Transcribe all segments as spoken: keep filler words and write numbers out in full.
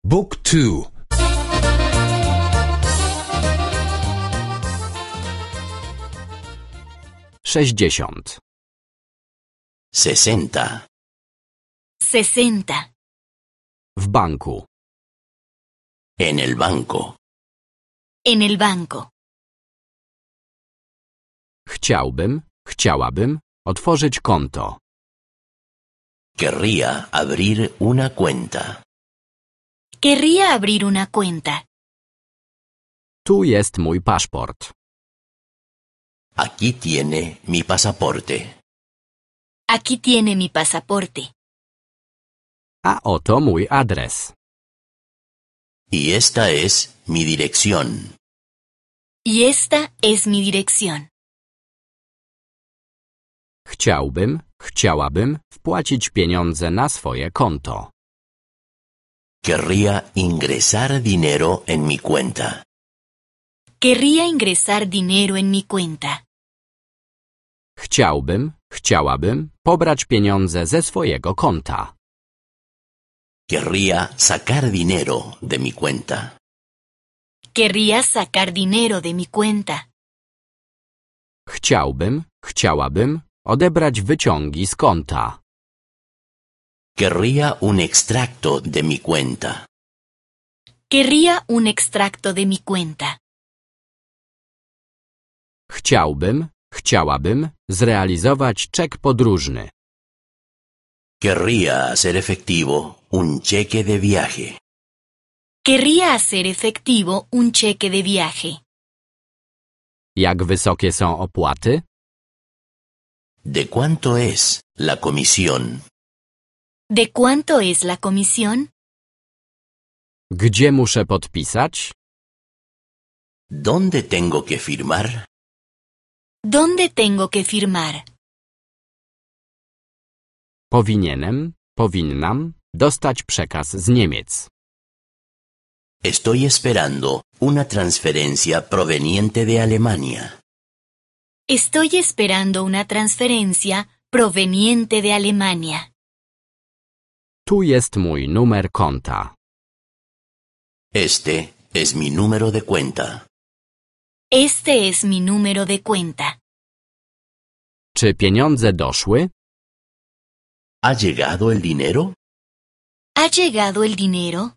Book two. Sześćdziesiąt. Sesenta. Sesenta. W banku. En el banco. En el banco. Chciałbym, chciałabym otworzyć konto. Querría abrir una cuenta. Querría abrir una cuenta. Tu jest mój paszport. Aquí tiene mi pasaporte. Aquí tiene mi pasaporte. A oto mój adres. Y esta es mi dirección. Y esta es mi dirección. Chciałbym, chciałabym wpłacić pieniądze na swoje konto. Querría ingresar dinero en mi cuenta. Querría ingresar dinero en mi cuenta. Chciałbym, chciałabym pobrać pieniądze ze swojego konta. Querría sacar dinero de mi cuenta. Querría sacar dinero de mi cuenta. Chciałbym, chciałabym odebrać wyciągi z konta. Querría un extracto de mi cuenta. Querría un extracto de mi cuenta. Chciałbym, chciałabym zrealizować czek podróżny. Querría hacer efectivo un cheque de viaje. Querría hacer efectivo un cheque de viaje. Jak wysokie są opłaty? ¿De cuánto es la comisión? ¿De cuánto es la comisión? Gdzie muszę podpisać? ¿Dónde tengo que firmar? ¿Dónde tengo que firmar? Powinienem, powinnam dostać przekaz z Niemiec. Estoy esperando una transferencia proveniente de Alemania. Estoy esperando una transferencia proveniente de Alemania. Tu jest mój numer konta. Este es mi número de cuenta. Este es mi número de cuenta. Czy pieniądze doszły? ¿Ha llegado el dinero? ¿Ha llegado el dinero?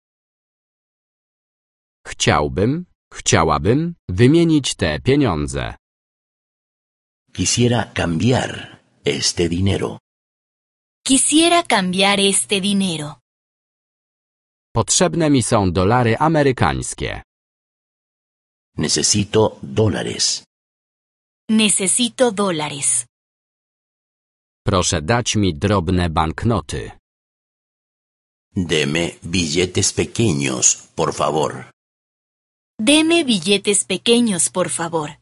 Chciałbym, chciałabym wymienić te pieniądze. Quisiera cambiar este dinero. Quisiera cambiar este dinero. Potrzebne mi są dolary amerykańskie. Necesito dólares. Necesito dólares. Proszę dać mi drobne banknoty. Deme billetes pequeños, por favor. Deme billetes pequeños, por favor.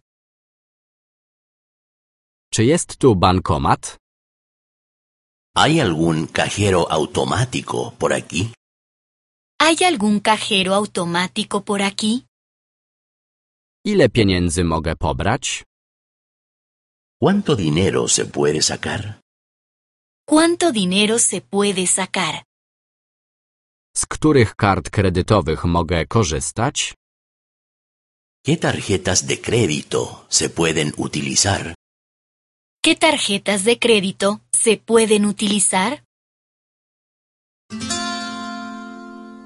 Czy jest tu bankomat? ¿Hay algún cajero automático por aquí? ¿Hay algún cajero automático por aquí? Ile pieniędzy mogę pobrać? ¿Cuánto dinero se puede sacar? ¿Cuánto dinero se puede sacar? Z których kart kredytowych mogę korzystać? ¿Qué tarjetas de crédito se pueden utilizar? ¿Qué tarjetas de crédito se pueden utilizar?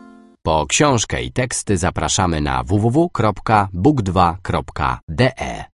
Po książkę i teksty zapraszamy na w w w kropka book dwa kropka d e.